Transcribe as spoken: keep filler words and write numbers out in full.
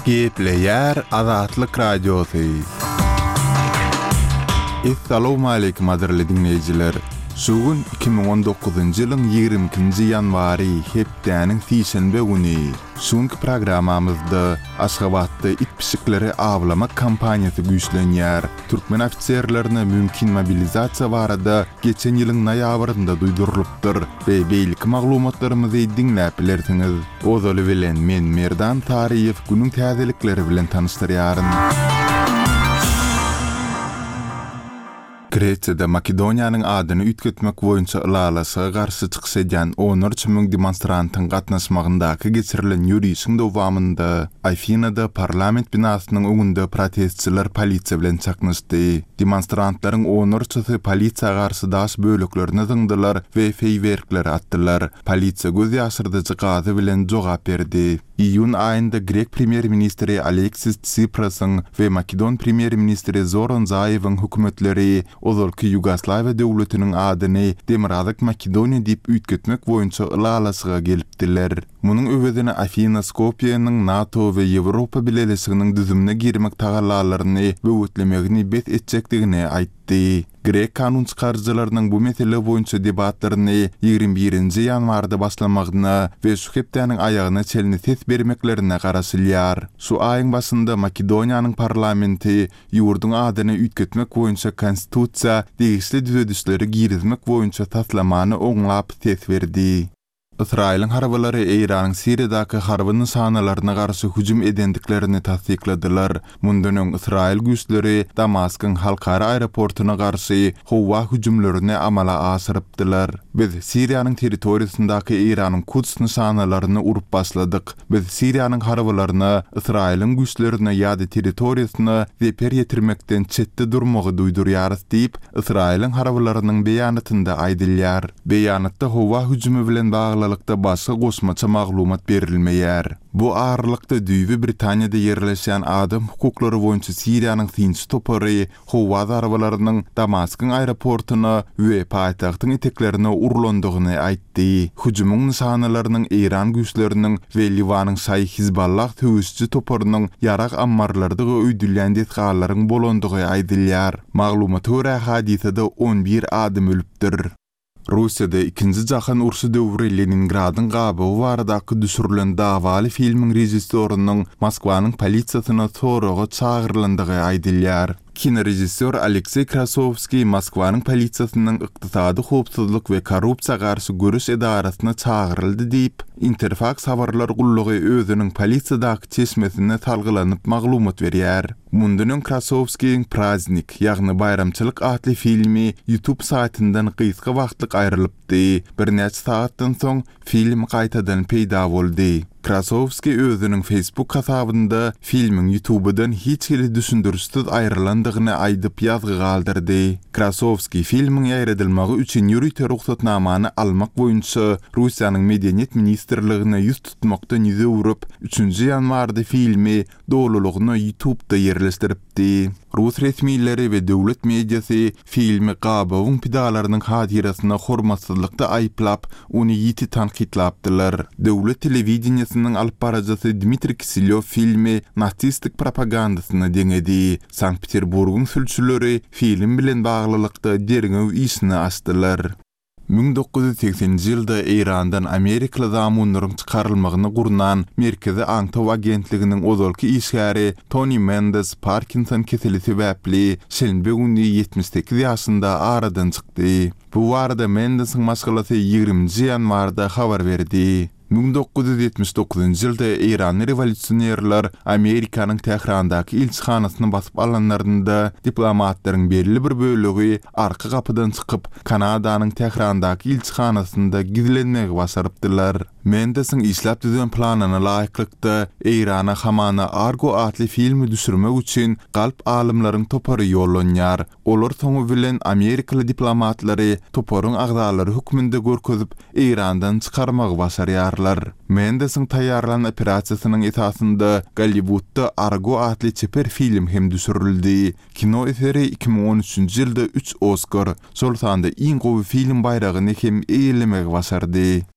Gepleyer Azatlyk Radiosu. Assalamu alaykum adirli dinleyijiler. Şugun iki bin on dokuzuncu ýylyň ýygrimi ikinji ýanwary hepdäniň sişenbe güni. Şuňky programamyzda Aşgabatda it pişikleri awlamak kampaniýasy güýçlenýär. Türkmen ofitserlerine mümkin mobilizasiýa barada geçen ýylyň noýabrynda duýdurylypdyr we beýlik maglumatlarymyzy dinläp bilersiňiz. Ozaly bilen men Merdan Tariýew günüň täzelikleri bilen tanışdyrýaryn. Gretsiýada Makedoniýanyň adyny ütgetmek boýunça ılalasy garşy çykyş edýän on üç müň demonstrantyň gatnaşmagyndaky geçirilen ýürüýüşiň dowamynda Afinada parlament binasynyň öňünde protestçiler polisiýa bilen çaknaşdy. Demonstrantlaryň on üçi polisiýa garşy daş böleklerini zyňdylar we feýwerkler atdylar. Polisiýa göz ýaşyrdyjy gazy bilen jogap berdi. İyun ayında Grek Premier Ministri Alexis Tsiprasyň we Makedon Premier Ministri Zoran Zaewyň hökümetleri ozalky Ýugoslawiýa döwletiniň adyny Demirazyk Makedoniýa diýip ütgetmek boýunça ılalasıga gelipdiler. Munyň öwedine Afina Skopje'niň NATO we Ýewropa bileşiginiň düzümine girmek tagallalaryny böwetlemegini bet etjekdigini aýtdy. Grek kanun çykarjylarynyň bu mesele boýunça debatlaryny ýygrimi birinji ýanwarda başlamagyna we şu hepdäniň aýagyna çelini ses bermeklerine garaşylýar. Şu aýyň başynda Makedoniýanyň parlamenti ýurduň adyny ütgetmek boýunça konstitusiýa degişli düzedişleri girizmek boýunça taslamany oňlap ses berdi. Israýlyň harbylary Eýranyň Siriýadaky harby sanalaryna garşy hüjüm edendiklerini tasdikladylar. Mundan öň Israýl güýçleri Damaskyň halkara aeroportuna garşy howa hüjümlerini amala asyrypdylar. Biz Siriýanyň territoriýasyndaky Eýranyň Kuds nişanalaryny urup başladyk. Biz Siriýanyň harbylaryny Israýlyň güýçlerine ýa-da territoriýasyna zeper ýetirmekden çetde durmagy duýdurýarys diýip Israýlyň harbylarynyň beýanatynda aýdylýar. Beýanatda howa hüjümi bilen bagly başga goşmaça maglumat berilmeýär. Bu ağırlykda düýbi Britaniýada ýerleşen adam hukuklary boýunça Siriýanyň tinç topary howa zarabalarynyň Damaskyň aeroportuna we paýtagtyň eteklerine urulandygyny aýtdy. Hüjümüň nişanalarynyň Eýran güýçleriniň we Liwanyň Şaý Hizballah töwüsçi toparynyň ýarak ammarlarda öýdülýän detgallaryň bolandygy aýdylýar. Maglumata görä hadisede on bir adam ölüpdir. Russiýada ikinji jahan urşy döwri Leningradyň gabagy baradaky düşürilen dawaly filmiň rejissorynyň Moskwanyň polisiýasyna soraga çagyrlandygy aýdylýar. Kinorejissor Aleksey Krasovskiy Moskwanyň polisiýasynyň ykdysady howpsuzlyk we korrupsiýa garşy görüş edarasyna çagyryldy diýip Interfax habarlar gullugy özüniň polisiýadaky çeşmesine salgylanyp maglumat berýär. Mundan öň Krasovskiň Praznik ýagny bayramçylyk adly filmi YouTube saytyndan gysga wagtlyk aýrylypdy. Bir neçe saatdan soň film gaýtadan peýda boldy. Krasovskiy özüniň Facebook hasabynda filmiň YouTube'dan hiç hili düşündürüşsiz aýrylandygyny aýdyp ýazgy galdyrdy. Krasovskiy filmiň ýaýradylmagy üçin ýürüýte ruhsatnamany almak boýunça Russiýanyň Medeniýet ministrligine ýüz tutmakdan ýüze urup üçünji ýanwarda filmi dolulygyny YouTube'da ýerleşdiripdi. Rus resmiýetleri we döwlet mediasy filmi gabawyň pidalarynyň hatirasyna hormatsyzlykda aýplap, ony ýiti tanqidlapdylar. Döwlet telewizionysynyň alyp barajasy Dmitri Kiselov filmi natsistik propagandasyny deňedi. Sankt-Peterburgyň sülçüleri film bilen baglylykda derňew işini açdylar. bin dokuz yüz seksenji ýylda Eýrandan Amerikalı zamunlaryň çykarylmagyny gurnan Merkezi Aňtaw agentliginiň ozalky işgäri Tony Mendes Parkinson keseli sebäpli şenbe güni ýetmiş sekiz ýaşynda aradan çykdy. Bu barada Mendesiň maşgalasy ýygrimi ýanwarda habar berdi. bin dokuz yüz ýetmiş dokuzuncu ýylda Eýran rewolýusionerler Amerikanyň Tehrandaky ilçihanasyny basyp alanlarynda diplomatlaryň belli bir bölegi arka kapydan çykyp Kanadanyň Tehrandaky ilçihanasynda gizlenmegi başarypdylar. Mendesiň işläp düzen planyna laýyklykda Eýrana hamana Argo adly filmi düşürmek üçin galp alymlaryň topary ýollanýar. Olar soňu bilen Amerikaly diplomatlary toparyň agdalary hukmynda görkezip Eýrandan çykarmagy başarýarlar. Mendesiň taýýarlanan operasiýasynyň esasynda Hollywoodda Argo adly çeper film hem düşürildi. Kino eseri iki bin on üçünji ýylda üç Oscar, şol sanda iň gowy film bayragyny hem eýlemek başardy.